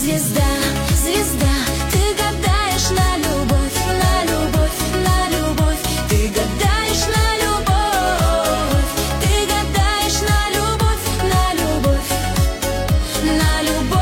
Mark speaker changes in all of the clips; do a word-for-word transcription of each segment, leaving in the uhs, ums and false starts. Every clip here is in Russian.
Speaker 1: Звезда, звезда, ты гадаешь на любовь, на любовь, на любовь. Ты гадаешь на любовь, ты гадаешь на любовь, на любовь, на любовь.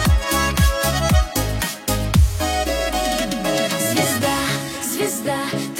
Speaker 1: Звезда,